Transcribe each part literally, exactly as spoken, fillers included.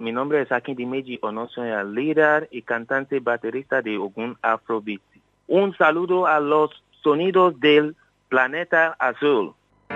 Mi nombre es Akindimeji Onosoya, líder y cantante baterista de Ogun Afrobeat. Un saludo a los sonidos del planeta azul.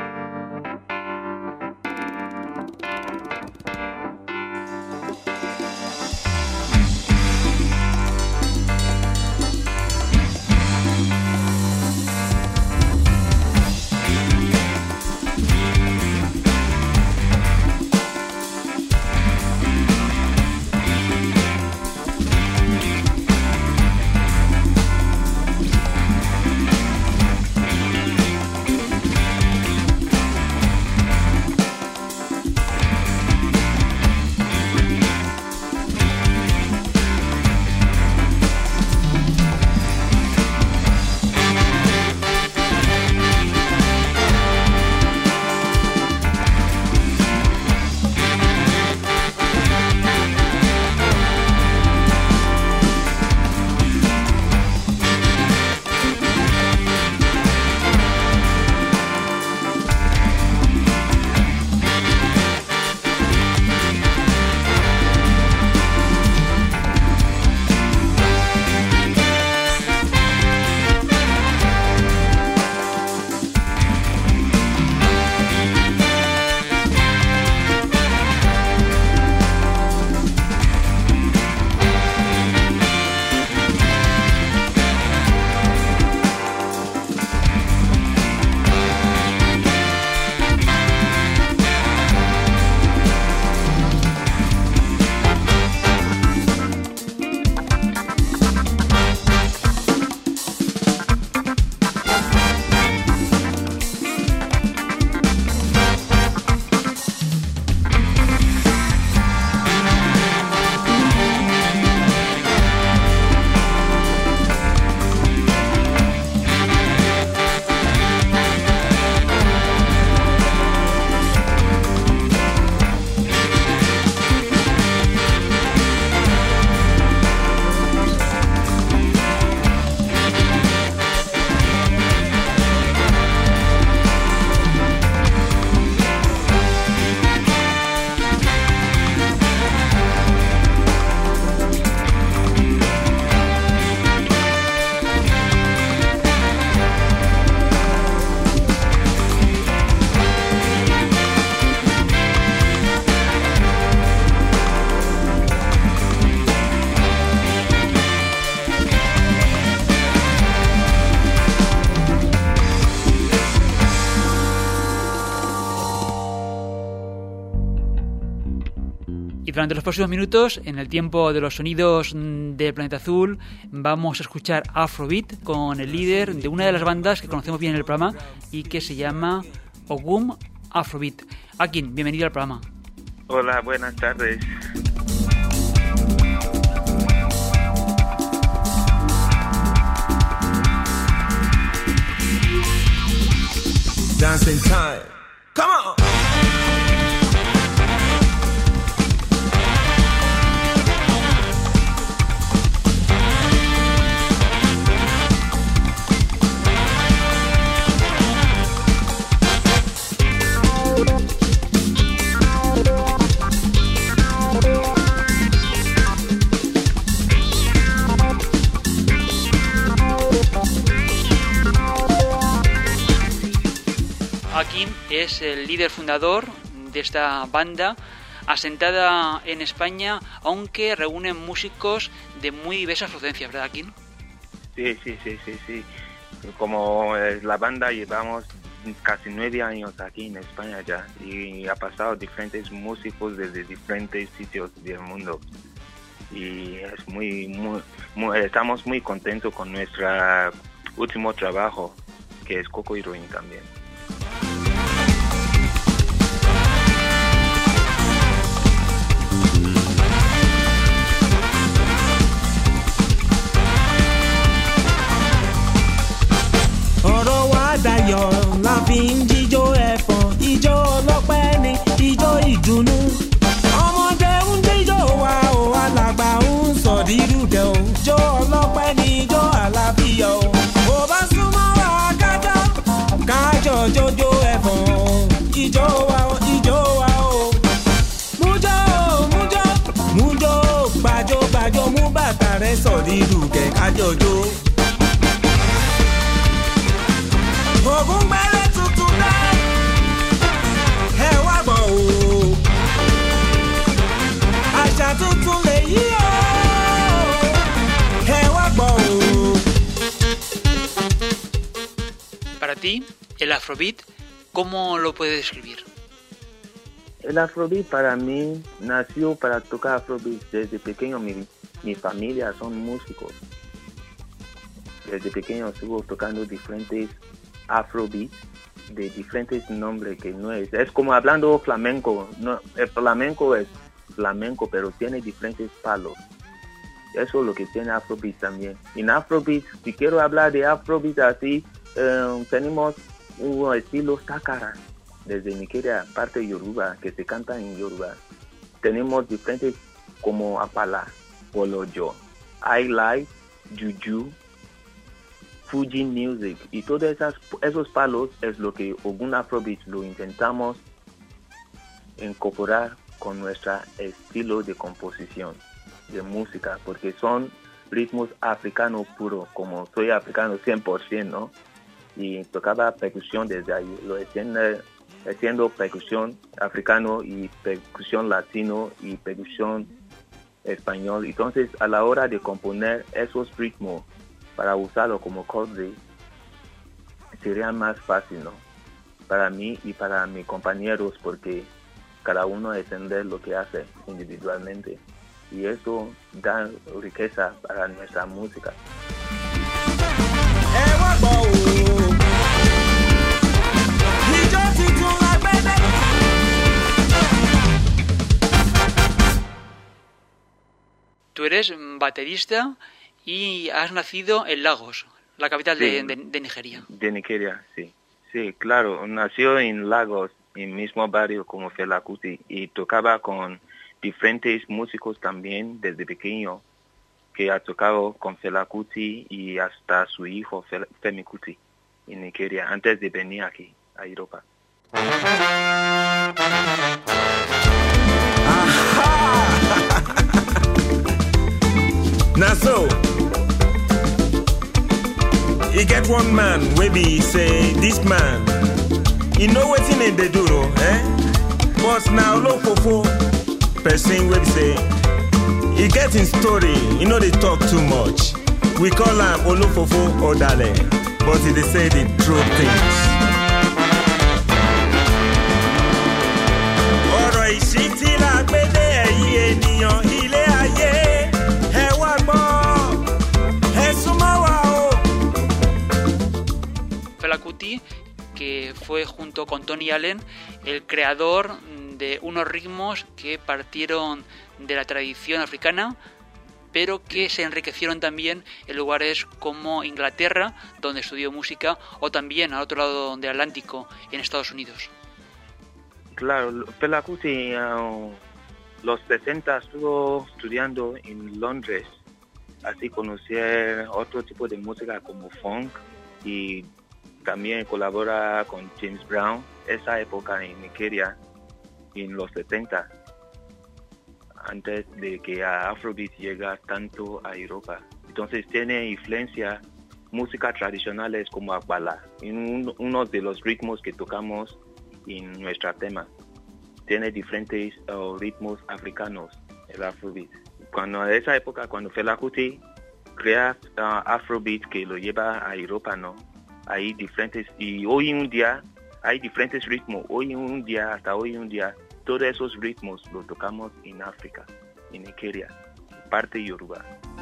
Y durante los próximos minutos, en el tiempo de los sonidos del planeta azul, vamos a escuchar Afrobeat con el líder de una de las bandas que conocemos bien en el programa y que se llama Ogun Afrobeat. Akin, bienvenido al programa. Hola, buenas tardes. Dancing time. Come on. Akin es el líder fundador de esta banda, asentada en España, aunque reúne músicos de muy diversas procedencias, ¿verdad, Akin? Sí, sí, sí, sí, sí. Como la banda llevamos casi nueve años aquí en España ya y ha pasado diferentes músicos desde diferentes sitios del mundo. Y es muy, muy, muy estamos muy contentos con nuestro último trabajo, que es Coco Heroin también. ọ̀rọ̀ wa dayọ̀ la fi ń jíjó ẹ̀fọn ijó ọlọ́pẹ́ ni ijó ìdùnnú ọmọdé ń jíjó wa o alàgbà ń sọ̀dírùdẹ̀ o jó ọlọ́pẹ́ ni ijó àlàáfíà o bó bá súnmọ́ wa kájọ kájọ lílù kẹ̀kẹ́ jòjò. Ògùn gbẹ́rẹ́ tuntun dá ẹ wá gbọ́ o. Àṣà tuntun lè yí o ẹ wá gbọ́ o. Para ti, el Afrobeat, ¿cómo lo puedes describir? El Afrobeat para mí nació para tocar Afrobeat. Desde pequeño mi, mi familia son músicos. Desde pequeño estuve tocando diferentes Afrobeat de diferentes nombres que no es. Es como hablando flamenco. No, el flamenco es flamenco, pero tiene diferentes palos. Eso es lo que tiene Afrobeat también. En Afrobeat, si quiero hablar de Afrobeat así, eh, tenemos un estilo Sakara, desde Nigeria, parte Yoruba, que se canta en Yoruba. Tenemos diferentes como Apala, Olojo, Highlight, Juju, Fuji Music, y todos esas, esos palos es lo que Ogun Afrobeat lo intentamos incorporar con nuestro estilo de composición de música, porque son ritmos africanos puros, como soy africano cien por ciento, ¿no? Y tocaba percusión desde ahí, lo haciendo, haciendo percusión africano y percusión latino y percusión español. Entonces, a la hora de componer esos ritmos para usarlo como corte, sería más fácil, ¿no? Para mí y para mis compañeros, porque cada uno entender lo que hace individualmente. Y eso da riqueza para nuestra música. Tú eres baterista y has nacido en Lagos, la capital sí, de, de, de Nigeria. De Nigeria, sí. Sí, claro. Nació en Lagos, en el mismo barrio como Fela Kuti, y tocaba con diferentes músicos también desde pequeño, que ha tocado con Fela Kuti y hasta su hijo Femi Kuti en Nigeria, antes de venir aquí a Europa. Now so, you get one man, wey be say this man, you know wetin him dey do, eh? But now olofofo person wey be say, he get him story, he no dey talk too much. We call am olofofo odale, but he dey say the true things. Ọ̀rọ̀ ìṣítí la gbé dé ẹ̀yin ènìyàn ilé ayé. Fela Kuti, que fue junto con Tony Allen el creador de unos ritmos que partieron de la tradición africana, pero que se enriquecieron también en lugares como Inglaterra, donde estudió música, o también al otro lado del Atlántico, en Estados Unidos. Claro, Fela Kuti, uh, los sesenta estuvo estudiando en Londres, así conocer otro tipo de música como funk, y también colabora con James Brown, esa época en Nigeria, en los setenta, antes de que a Afrobeat llega tanto a Europa. Entonces tiene influencia música tradicionales como Agbala, en un, uno de los ritmos que tocamos en nuestro tema. Tiene diferentes uh, ritmos africanos, el Afrobeat. Cuando en esa época, cuando Fela Kuti crea uh, Afrobeat que lo lleva a Europa, ¿no? Hay diferentes, y hoy en un día hay diferentes ritmos. Hoy en un día, hasta hoy en un día, todos esos ritmos los tocamos en África, en Nigeria, parte Yoruba.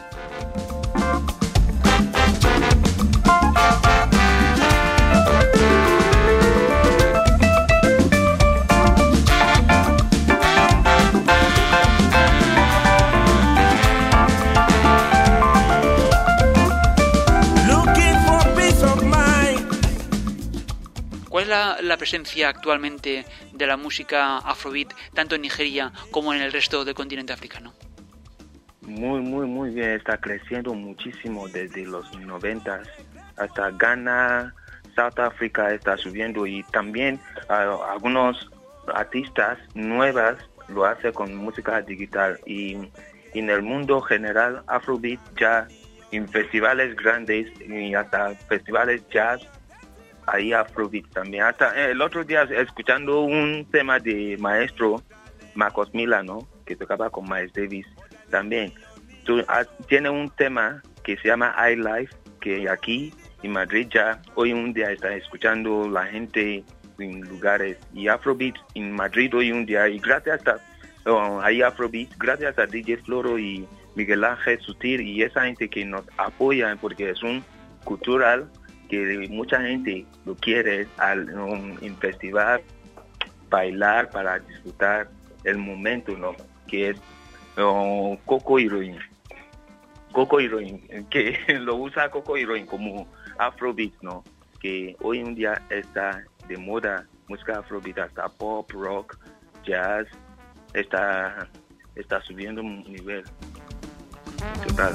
¿Cuál es la, la presencia actualmente de la música Afrobeat, tanto en Nigeria como en el resto del continente africano? Muy, muy, muy bien. Está creciendo muchísimo desde los noventas. Hasta Ghana, South Africa está subiendo, y también uh, algunos artistas nuevas lo hacen con música digital. Y en el mundo general, Afrobeat ya en festivales grandes y hasta festivales jazz, hay Afrobeat también. Hasta el otro día escuchando un tema de maestro Marcos Mila, ¿no? Que tocaba con Miles Davis también. Tú, ah, tiene un tema que se llama I Life, que aquí en Madrid ya hoy un día está escuchando la gente en lugares, y Afrobeat en Madrid hoy un día, y gracias a oh, hay Afrobeat, gracias a D J Floro y Miguel Ángel Sutil y esa gente que nos apoya, porque es un cultural que mucha gente lo quiere al um, en festival, bailar para disfrutar el momento, ¿no? Que es um, Coco Heroin. Coco Heroin, que lo usa Coco Heroin como Afrobeat, ¿no? Que hoy en día está de moda, música Afrobeat, hasta pop, rock, jazz, está, está subiendo un nivel total.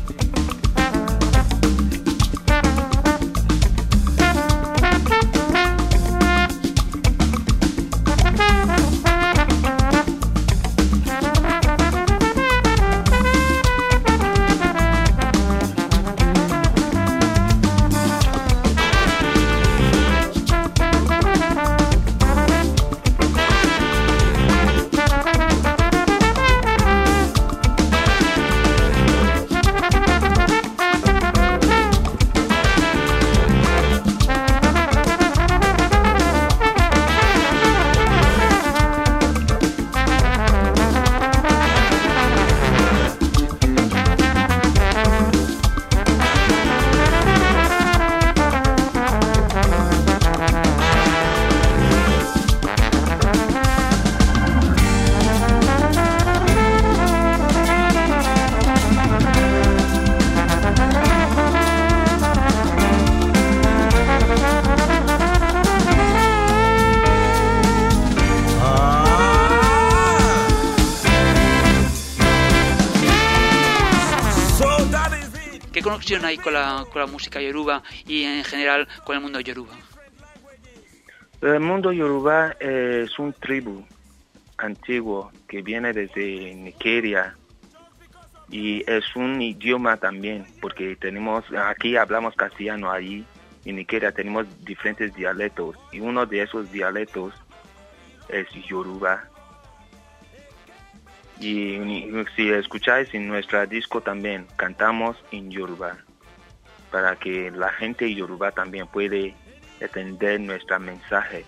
¿Qué conexión hay con la, con la música yoruba y en general con el mundo yoruba? El mundo yoruba es un tribu antiguo que viene desde Nigeria y es un idioma también, porque tenemos, aquí hablamos castellano, ahí en Nigeria tenemos diferentes dialectos y uno de esos dialectos es yoruba. Y si escucháis en nuestra disco también cantamos en yoruba, para que la gente yoruba también puede entender nuestro mensaje.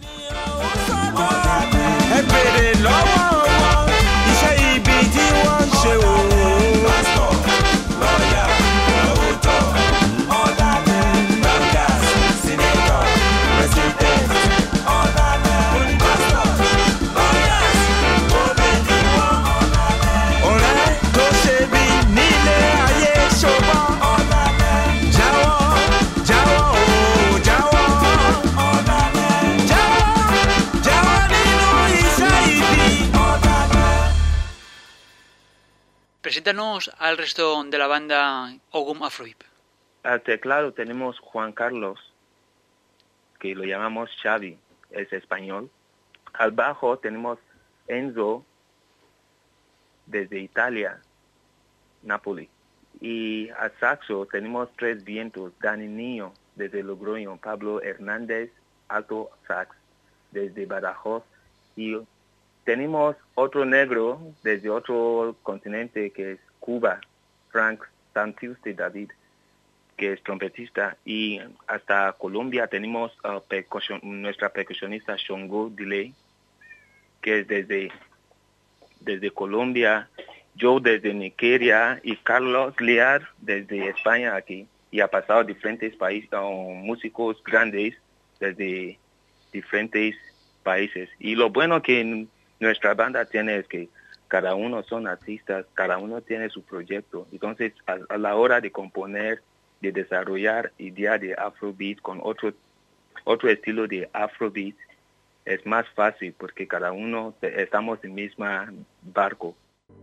Preséntanos al resto de la banda Ogum Afrobeat. Al teclado tenemos Juan Carlos, que lo llamamos Xavi, es español. Al bajo tenemos Enzo, desde Italia, Napoli. Y al saxo tenemos Tres Vientos, Dani Niño, desde Logroño, Pablo Hernández, alto sax, desde Badajoz. Y tenemos otro negro desde otro continente que es Cuba, Frank Santiuste David, que es trompetista. Y hasta Colombia tenemos uh, percusión, nuestra percusionista Shongo Delay, que es desde, desde Colombia, yo desde Nigeria y Carlos Lear desde España aquí. Y ha pasado diferentes países, uh, músicos grandes desde diferentes países. Y lo bueno que nuestra banda tiene es que cada uno son artistas, cada uno tiene su proyecto. Entonces, a, a la hora de componer, de desarrollar ideas de Afrobeat con otro, otro estilo de Afrobeat, es más fácil porque cada uno estamos en el mismo barco.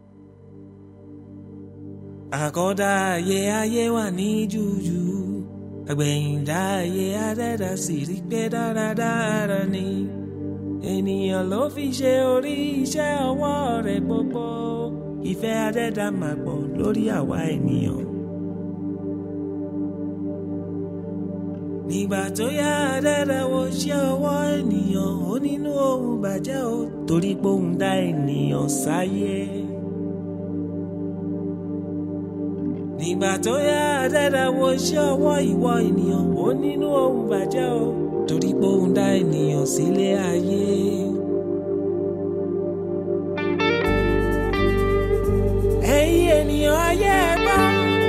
Àkọ́dá ayé ayé wà ní jújù, àgbẹ̀yìndá ayé adẹ́dá sì rí pé dáradára ni. Ènìyàn ló fi ṣe orí iṣẹ́ ọwọ́ rẹ̀ gbogbo. Ìfẹ́ adẹ́dá máa pọ̀ lórí àwa ènìyàn. nígbà tó yá dáadáa wo ṣé ọwọ́ ènìyàn ó nínú ohun bàjẹ́ o torí pé òun dá ènìyàn sáyé. nígbà tó yá dáadáa wo ṣé ọwọ́ ìwọ ènìyàn ó nínú ohun bàjẹ́ o torí pé òun dá ènìyàn sílé ayé. ẹ̀yin ènìyàn ayé ẹ gbọ́.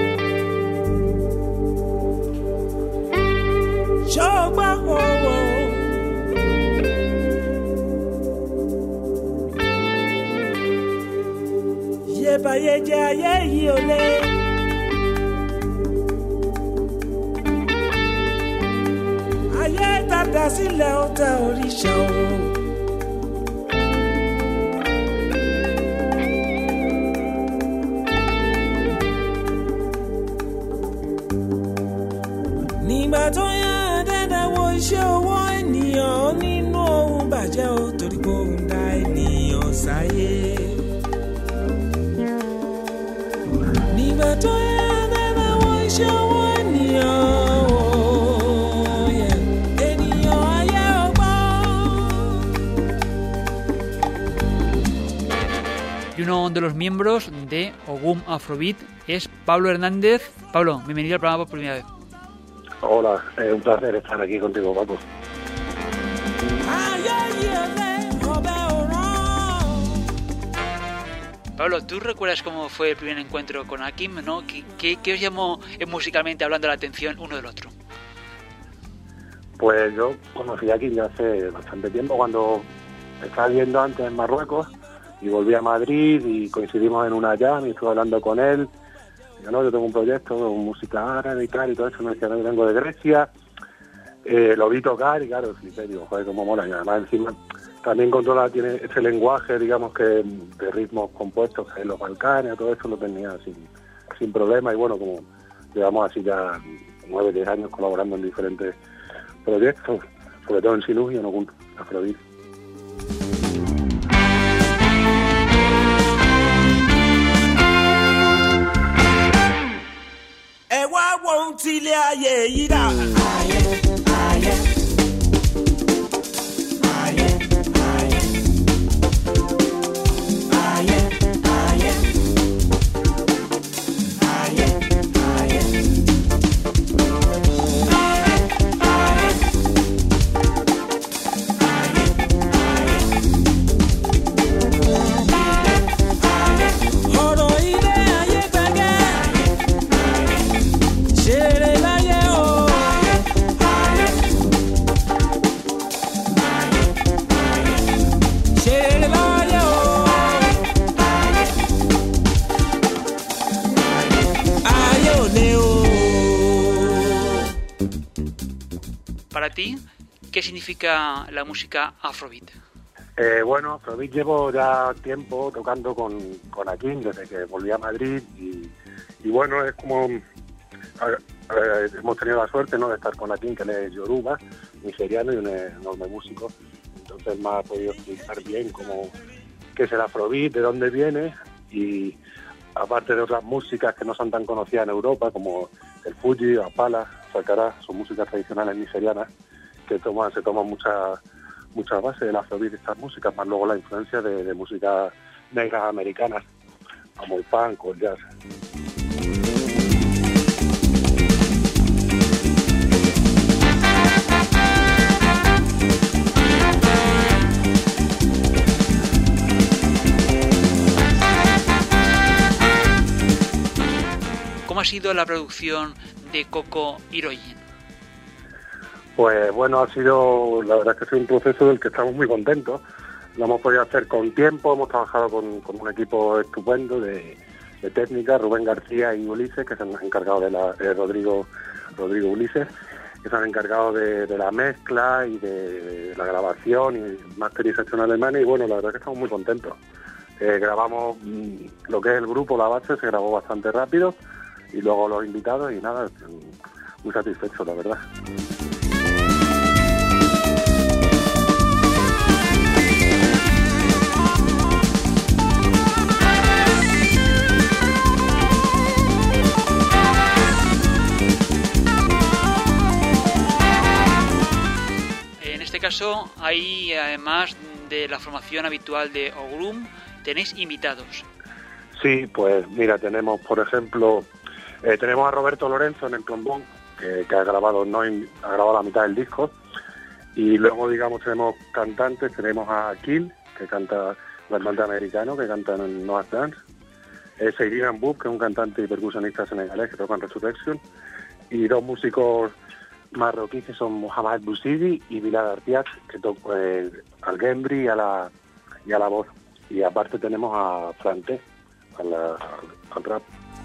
ṣọ́gbà owó. yébáyé jẹ́ ayé yìí ò lé. ayé tàdá sílẹ̀ ó tẹ òrìṣà o. nígbà tó yá dáadáa wo iṣẹ́ owó ènìyàn nínú ohun bàjẹ́ o torí pé òun dá ènìyàn sáyé. nígbà tó yá dáadáa wo iṣẹ́ owó ènìyàn o ènìyàn ayé ọgbọ́n. Y uno de los miembros de Ogum Afrobeat es Pablo Hernández. Pablo, bienvenido al programa por primera vez. Hola, es un placer estar aquí contigo, Paco. Pablo, ¿tú recuerdas cómo fue el primer encuentro con Hakim, ¿no? ¿Qué, qué, qué os llamó eh, musicalmente hablando la atención uno del otro? Pues yo conocí a Hakim ya hace bastante tiempo, cuando estaba viviendo antes en Marruecos y volví a Madrid y coincidimos en una jam y estuve hablando con él. Yo, no, yo tengo un proyecto con música árabe y tal y todo eso, me decía, no, yo vengo de Grecia. Eh, lo vi tocar y claro, flipé, digo, joder, cómo mola. Y además encima también controla, tiene ese lenguaje, digamos que de ritmos compuestos en los Balcanes, todo eso lo tenía sin, sin problema. Y bueno, como llevamos así ya nueve, diez años colaborando en diferentes proyectos, sobre todo en Sinus y en Ogum Afrobeat. Tilé ayé yìí dà. Ayé, ayé. Ayé, ayé. Ayé, ayé. Ayé, ayé. Ọ̀rọ̀ ilé ayé gbẹ̀gẹ́. Ṣeré láyé o. Ṣeré láyé o. Ayé ò lé o. Para ti, ¿qué significa la música Afrobeat? Eh, bueno, Afrobeat llevo ya tiempo tocando con, con Hakim desde que volví a Madrid y, y bueno, es como... A, a, hemos tenido la suerte, ¿no?, de estar con Hakim, que él es yoruba, nigeriano y un enorme músico. Entonces me ha podido explicar bien cómo, qué es el Afrobeat, de dónde viene, y aparte de otras músicas que no son tan conocidas en Europa, como el Fuji, Apala, Sakara, son músicas tradicionales nigerianas que toman, se toman mucha mucha base del Afrobeat, estas músicas, más luego la influencia de, de músicas negras americanas, como el punk o el jazz. ¿Cómo ha sido la producción de Coco Iroyin? Pues bueno, ha sido, la verdad es que ha sido un proceso del que estamos muy contentos. Lo hemos podido hacer con tiempo, hemos trabajado con, con un equipo estupendo de, de técnica, Rubén García y Ulises, que se han encargado de la, eh, Rodrigo, Rodrigo Ulises, que se han encargado de, de la mezcla y de, de la grabación y masterización alemana, y bueno, la verdad es que estamos muy contentos. Eh, grabamos mmm, lo que es el grupo, la base, se grabó bastante rápido, y luego los invitados, y nada, muy satisfechos, la verdad. caso, hay, además de la formación habitual de Ogrum, tenéis invitados. Sí, pues mira, tenemos, por ejemplo, eh, tenemos a Roberto Lorenzo en el trombón, que, que ha grabado no ha grabado la mitad del disco, y luego, digamos, tenemos cantantes, tenemos a Kill, que canta cantante americano, que canta en Noah Dance, es Seydina Mboub, que es un cantante y percusionista senegalés que toca en Resurrection, y dos músicos marroquíes que son Mohamed Bouzidi y Bilal Artiak, que tocan eh, al gembri y a la y a la voz. Y aparte tenemos a Franté, al, al, al rap.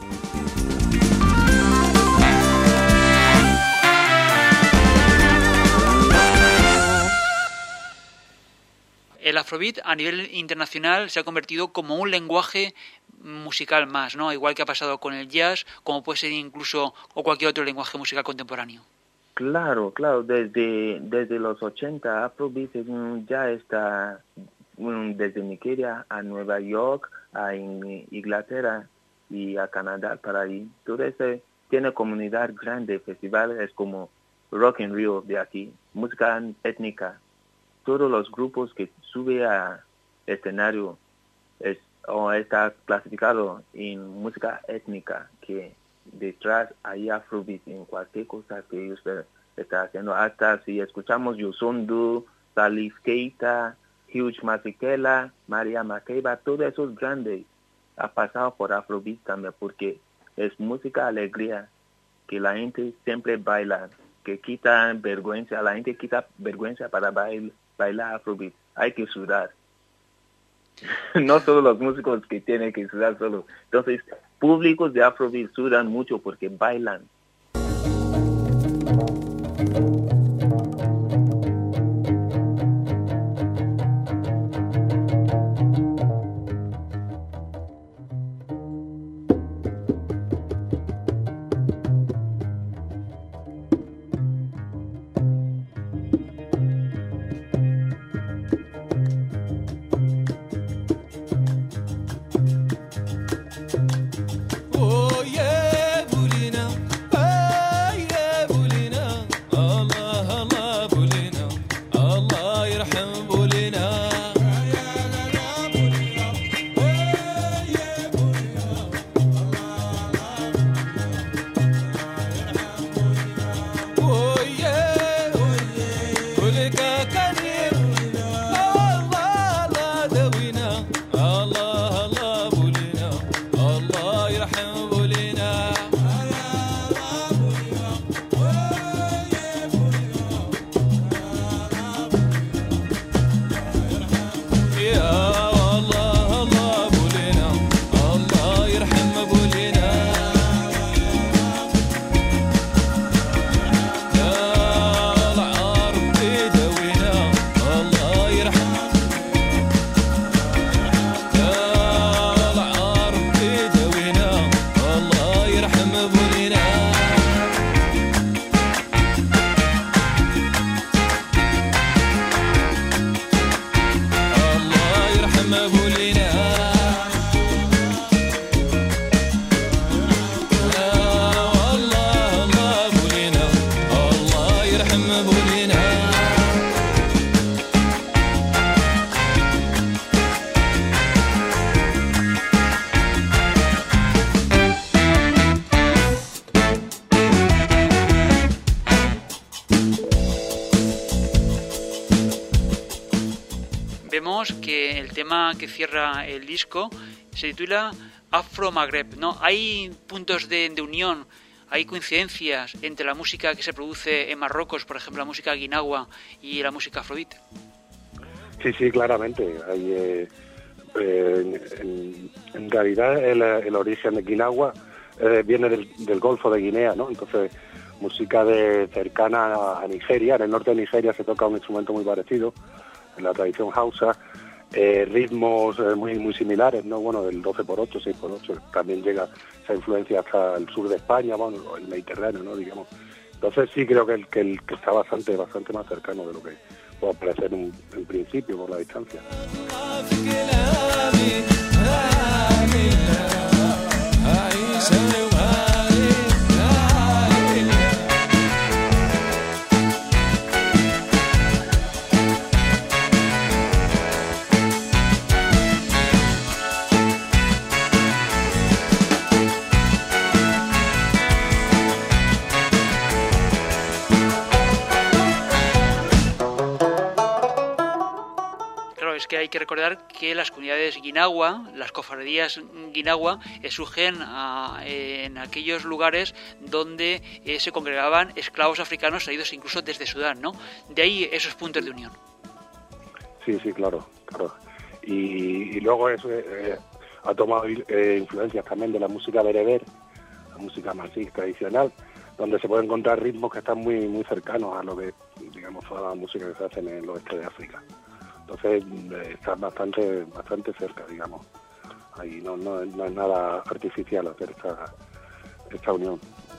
El Afrobeat a nivel internacional se ha convertido como un lenguaje musical más, ¿no? Igual que ha pasado con el jazz, como puede ser incluso o cualquier otro lenguaje musical contemporáneo. Claro, claro, desde desde los ochenta Afrobeat ya está desde Nigeria a Nueva York, a Inglaterra y a Canadá para ahí. Todo eso tiene comunidad grande, festivales como Rock in Rio de aquí, música étnica. Todos los grupos que suben a escenario es, o está clasificado en música étnica, que detrás hay Afrobeat en cualquier cosa que ellos están haciendo. Hasta si escuchamos Youssou, Salif Keita, Hugh Masekela, Maria Makeba, todos esos grandes han pasado por Afrobeat también, porque es música alegría, que la gente siempre baila, que quita vergüenza, la gente quita vergüenza para bailar. Bailar Afrobeat, hay que sudar. No solo los músicos que tienen que sudar solo. Entonces, públicos de Afrobeat sudan mucho porque bailan. Vemos que el tema que cierra el disco se titula Afro-Magreb, ¿no? Hay puntos de, de unión, hay coincidencias entre la música que se produce en Marruecos, por ejemplo, la música guinagua y la música afrobeat. Sí, sí, claramente. Hay, eh, eh, en, en realidad el, el origen de Guinagua eh, viene del, del Golfo de Guinea, ¿no? Entonces, música de cercana a Nigeria. En el norte de Nigeria se toca un instrumento muy parecido, en la tradición hausa, eh, ritmos eh, muy muy similares, ¿no? Bueno, del doce por ocho, seis por ocho, también llega esa influencia hasta el sur de España, bueno, el Mediterráneo, ¿no? Digamos. Entonces sí creo que el que, el, que está bastante bastante más cercano de lo que puede parecer en, en principio por la distancia. que recordar que las comunidades guinagua, las cofradías guinagua, eh, surgen a, eh, en aquellos lugares donde eh, se congregaban esclavos africanos traídos incluso desde Sudán, ¿no? De ahí esos puntos de unión. Sí, sí, claro, claro. Y, y luego eso eh, ha tomado eh, influencias también de la música bereber, la música masí tradicional, donde se pueden encontrar ritmos que están muy muy cercanos a lo que, digamos, toda la música que se hace en el oeste de África. Entonces eh, está bastante bastante cerca, digamos. Ahí no, no, no es nada artificial hacer esta, esta unión.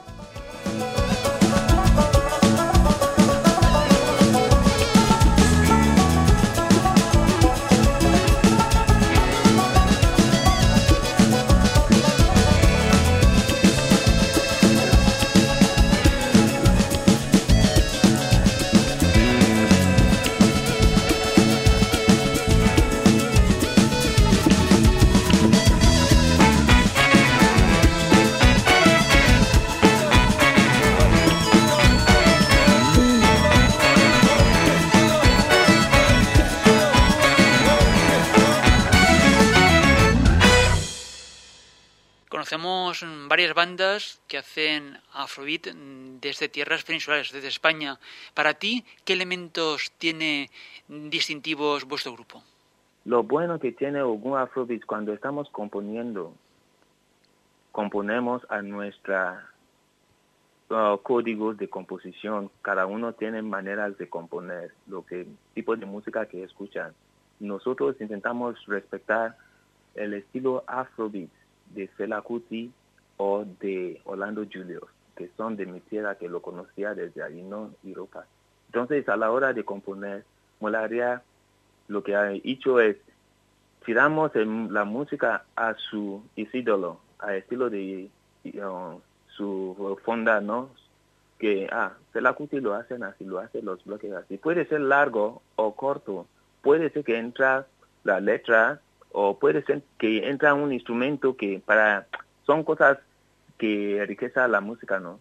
Conocemos varias bandas que hacen Afrobeat desde tierras peninsulares, desde España. Para ti, ¿qué elementos tiene distintivos vuestro grupo? Lo bueno que tiene Ogun Afrobeat, cuando estamos componiendo, componemos a nuestra uh, códigos de composición. Cada uno tiene maneras de componer, lo que tipo de música que escuchan. Nosotros intentamos respetar el estilo Afrobeat de Fela Kuti o de Orlando Julius, que son de mi tierra, que lo conocía desde allí, no Europa. Entonces, a la hora de componer, Molaria lo que ha hecho es tiramos el, la música a su ídolo, a estilo de uh, su fonda, ¿no? Que, ah, Fela Kuti lo hacen así, lo hacen los bloques así. Puede ser largo o corto, puede ser que entra la letra, o puede ser que entra un instrumento que para son cosas que enriquecen la música, ¿no?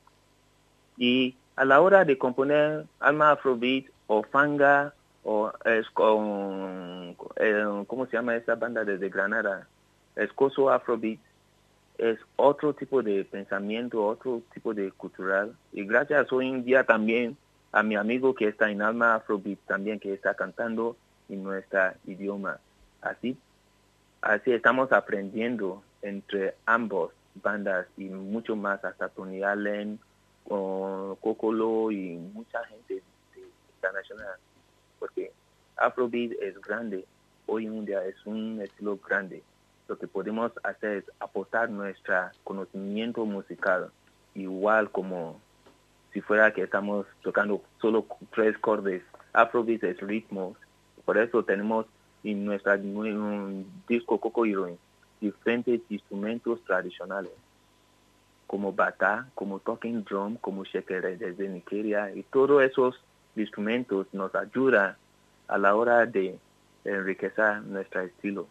Y a la hora de componer Alma Afrobeat o Fanga o es con eh, ¿cómo se llama esa banda desde Granada? Escoso Afrobeat, es otro tipo de pensamiento, otro tipo de cultural. Y gracias hoy en día también a mi amigo que está en Alma Afrobeat también, que está cantando en nuestro idioma. Así Así estamos aprendiendo entre ambos bandas y mucho más, hasta Tony Allen, o Kokolo y mucha gente de, de internacional, porque Afrobeat es grande, hoy en día es un estilo grande. Lo que podemos hacer es aportar nuestro conocimiento musical, igual como si fuera que estamos tocando solo tres acordes. Afrobeat es ritmos, por eso tenemos en nuestra en disco Coco Heroine diferentes instrumentos tradicionales como bata, como talking drum, como shekere desde Nigeria, y todos esos instrumentos nos ayudan a la hora de enriquecer nuestro estilo.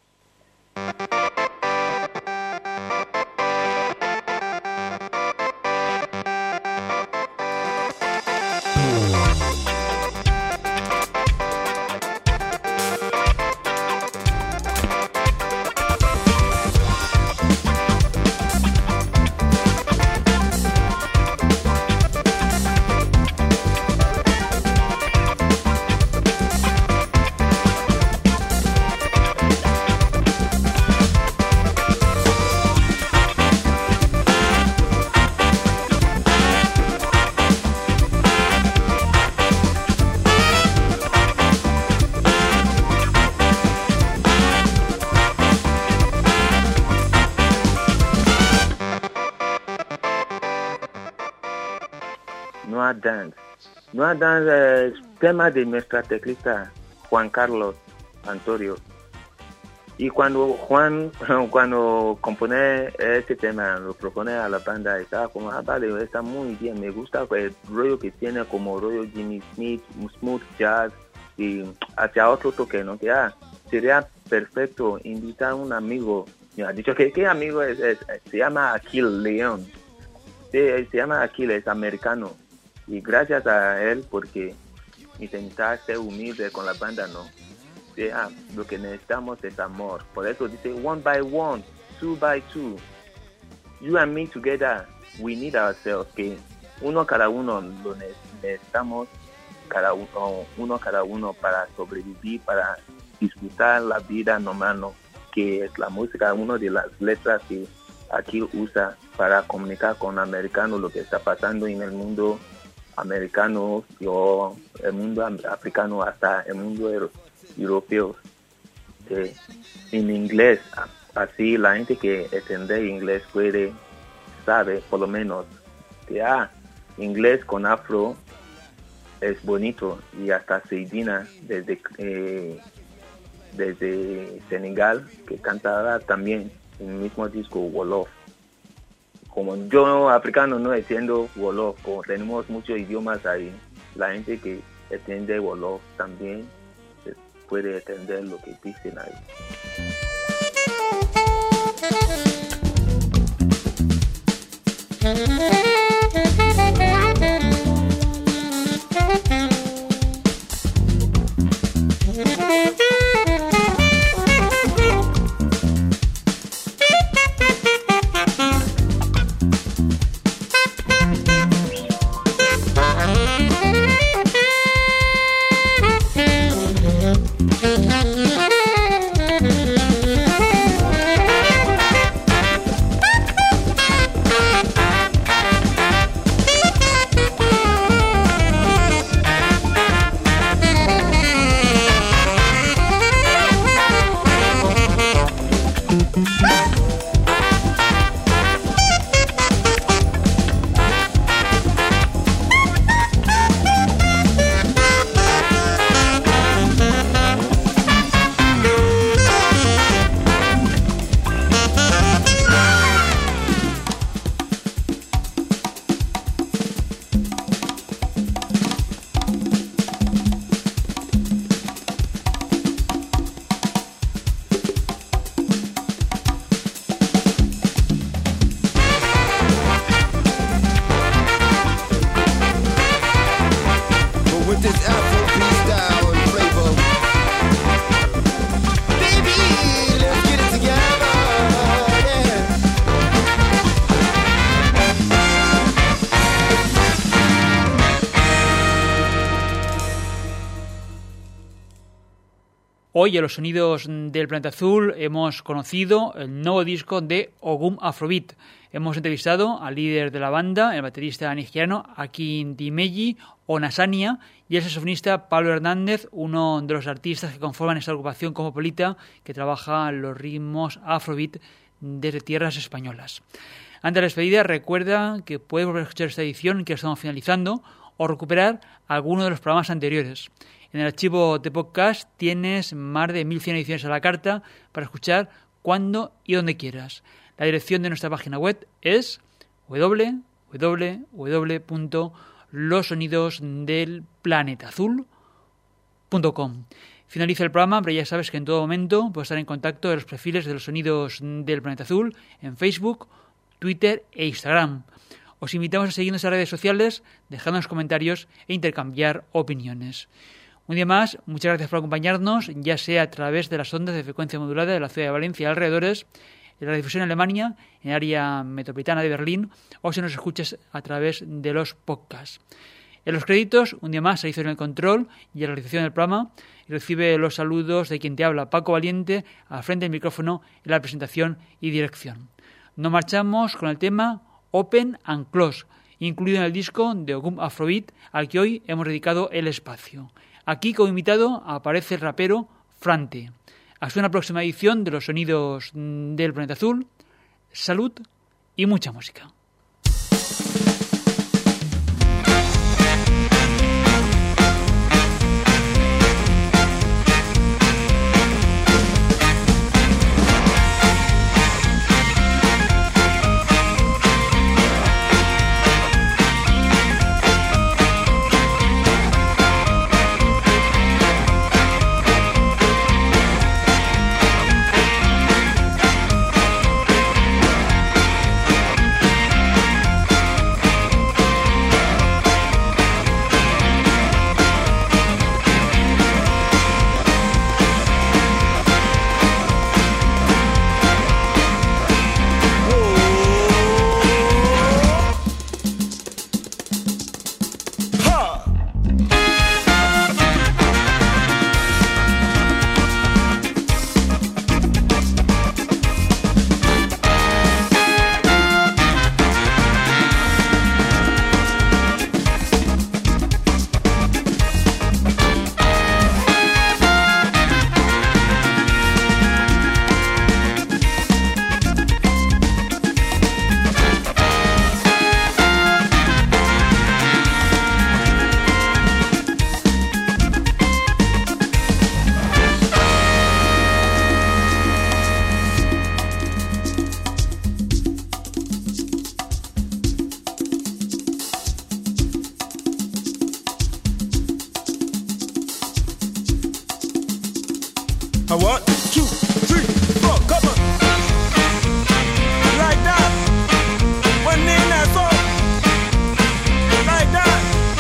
Noa Dance. Noa Dance es tema de nuestra teclista Juan Carlos Antonio. Y cuando Juan, cuando compone este tema, lo propone a la banda, estaba como, ah, vale, está muy bien, me gusta el rollo que tiene como rollo Jimmy Smith, smooth jazz, y hacia otro toque, ¿no? Que ah, sería perfecto invitar a un amigo. Me ha dicho que ¿qué amigo es? es se llama Aquil León. Se, se llama Aquil, es americano. Y gracias a él, porque intentar ser humilde con la banda, ¿no? dice, ah, lo que necesitamos es amor. Por eso dice, one by one, two by two. You and me together, we need ourselves. Que uno cada uno lo necesitamos, cada uno, uno cada uno para sobrevivir, para disfrutar la vida normal, ¿no? Que es la música, una de las letras que aquí usa para comunicar con americanos lo que está pasando en el mundo americano o el mundo africano, hasta el mundo europeo. Eh, en inglés, así la gente que entiende inglés puede, sabe por lo menos que ah, inglés con afro es bonito, y hasta Seydina desde eh, desde Senegal que cantará también en el mismo disco Wolof. Como yo africano no entiendo Wolof, como tenemos muchos idiomas ahí, la gente que entiende Wolof también puede entender lo que dicen ahí. Hoy en los sonidos del Planeta Azul hemos conocido el nuevo disco de Ogum Afrobeat. Hemos entrevistado al líder de la banda, el baterista nigeriano Akin Dimeji Onasania, y el saxofonista Pablo Hernández, uno de los artistas que conforman esta agrupación cosmopolita que trabaja los ritmos Afrobeat desde tierras españolas. Antes de la despedida, recuerda que puedes volver a escuchar esta edición que estamos finalizando o recuperar alguno de los programas anteriores. En el archivo de podcast tienes más de mil cien ediciones a la carta para escuchar cuando y donde quieras. La dirección de nuestra página web es doble u doble u doble u punto los sonidos del planeta azul punto com. Finaliza el programa, pero ya sabes que en todo momento puedes estar en contacto en los perfiles de los sonidos del Planeta Azul en Facebook, Twitter e Instagram. Os invitamos a seguirnos en redes sociales, dejadnos comentarios e intercambiar opiniones. Un día más, muchas gracias por acompañarnos, ya sea a través de las ondas de frecuencia modulada de la ciudad de Valencia y alrededores, en la difusión en Alemania, en el área metropolitana de Berlín, o si nos escuchas a través de los podcasts. En los créditos, un día más, se hizo en el control y en la realización del programa, y recibe los saludos de quien te habla, Paco Valiente, al frente del micrófono en la presentación y dirección. Nos marchamos con el tema Open and Close, incluido en el disco de Ogum Afrobeat, al que hoy hemos dedicado el espacio. Aquí, como invitado, aparece el rapero Frante. Hasta una próxima edición de los sonidos del Planeta Azul. Salud y mucha música. A one, two, three, four, come on. Like that. One in that four. Like that.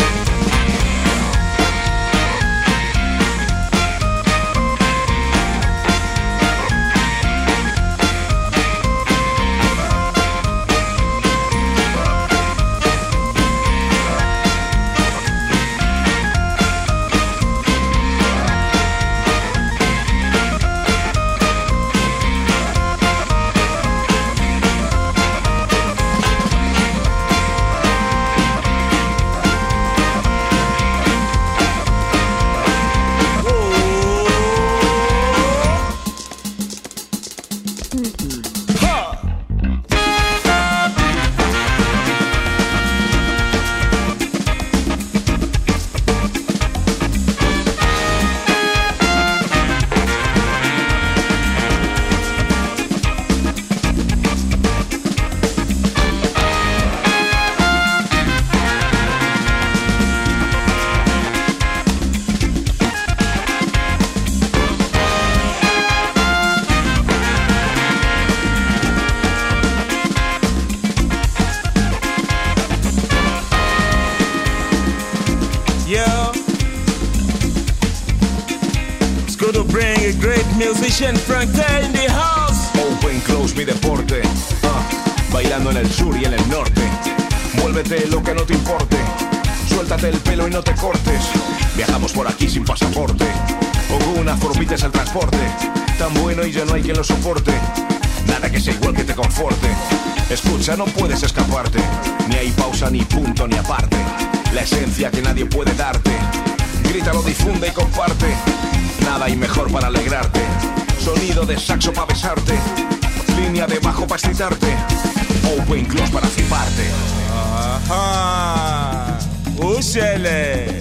Musician Frank Day in the house. Open Close, mi deporte. Ah, bailando en el sur y en el norte. Muévete lo que no te importe. Suéltate el pelo y no te cortes. Viajamos por aquí sin pasaporte. Oguna Forbit es el transporte. Tan bueno y ya no hay quien lo soporte. Nada que sea igual que te conforte. Escucha, no puedes escaparte. Ni hay pausa, ni punto, ni aparte. La esencia que nadie puede darte. Grítalo, difunde y comparte. Nada hay mejor para alegrarte. Sonido de saxo para besarte. Línea de bajo para excitarte. Open Close para fliparte. Ajá. Úsele.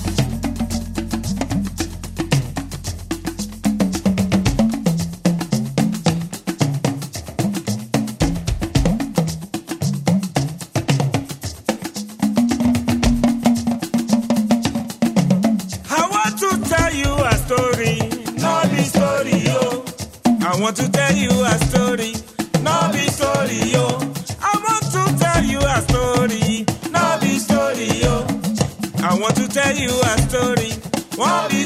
I want to tell you a story, no be story, yo. I want to tell you a story, no be story, yo. I want to tell you a story, one be